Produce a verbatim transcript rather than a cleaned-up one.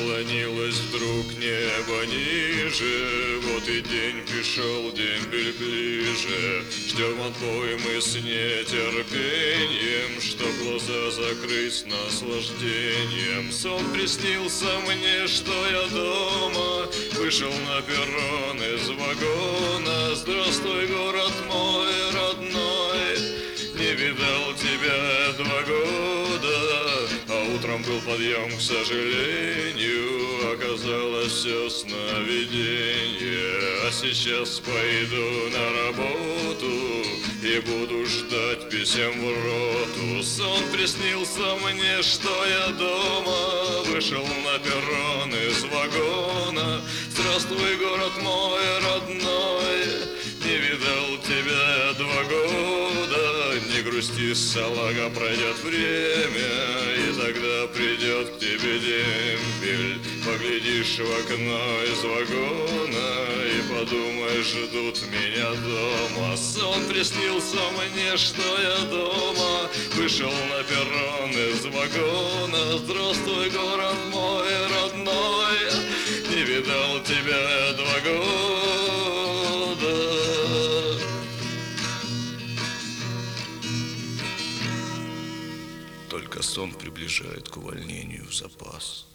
наклонилось вдруг небо ниже. Вот и день пришел, дембель ближе. Ждем отбой мы с нетерпением, чтоб глаза закрыть с наслаждением. Сон приснился мне, что я дома, вышел на перрон из вагона. Здравствуй, город мой родной, не видал тебя два года. А утром был подъем, к сожалению, оказалось все сновидение. А сейчас пойду на работу и буду ждать писем в роту. Сон приснился мне, что я дома, вышел на перрон из вагона. Здравствуй, город мой родной, не видал тебя два года. Не грусти, салага, пройдет время, и тогда придет к тебе дембель. Поглядишь в окно из вагона и подумаешь, ждут меня дома. Сон приснился мне, что я дома, вышел на перрон из вагона. Здравствуй, город мой родной, не видал тебя два года. Только сон приближает к увольнению в запас.